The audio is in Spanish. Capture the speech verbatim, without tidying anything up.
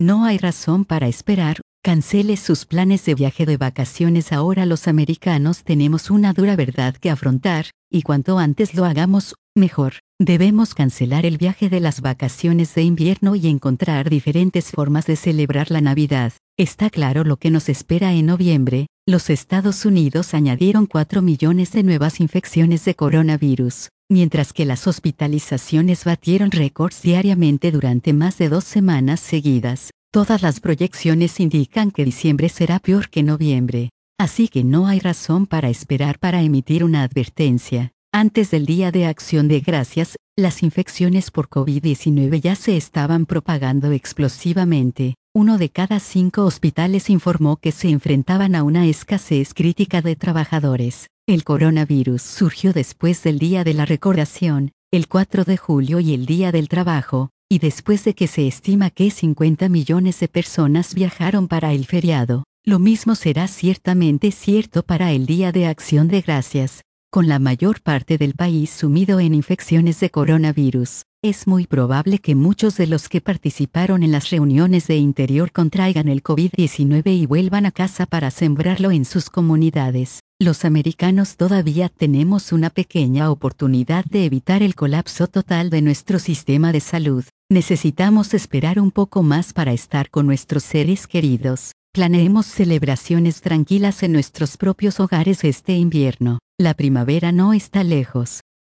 No hay razón para esperar. Cancele sus planes de viaje de vacaciones. Ahora los americanos tenemos una dura verdad que afrontar, y cuanto antes lo hagamos, mejor. Debemos cancelar el viaje de las vacaciones de invierno y encontrar diferentes formas de celebrar la Navidad. Está claro lo que nos espera en noviembre. Los Estados Unidos añadieron cuatro millones de nuevas infecciones de coronavirus, mientras que las hospitalizaciones batieron récords diariamente durante más de dos semanas seguidas. Todas las proyecciones indican que diciembre será peor que noviembre, así que no hay razón para esperar para emitir una advertencia. Antes del Día de Acción de Gracias, las infecciones por COVID diecinueve ya se estaban propagando explosivamente. Uno de cada cinco hospitales informó que se enfrentaban a una escasez crítica de trabajadores. El coronavirus surgió después del Día de la Recordación, el cuatro de julio y el Día del Trabajo, y después de que se estima que cincuenta millones de personas viajaron para el feriado. Lo mismo será ciertamente cierto para el Día de Acción de Gracias. Con la mayor parte del país sumido en infecciones de coronavirus, es muy probable que muchos de los que participaron en las reuniones de interior contraigan el COVID diecinueve y vuelvan a casa para sembrarlo en sus comunidades. Los americanos todavía tenemos una pequeña oportunidad de evitar el colapso total de nuestro sistema de salud. Necesitamos esperar un poco más para estar con nuestros seres queridos. Planeemos celebraciones tranquilas en nuestros propios hogares este invierno. La primavera no está lejos.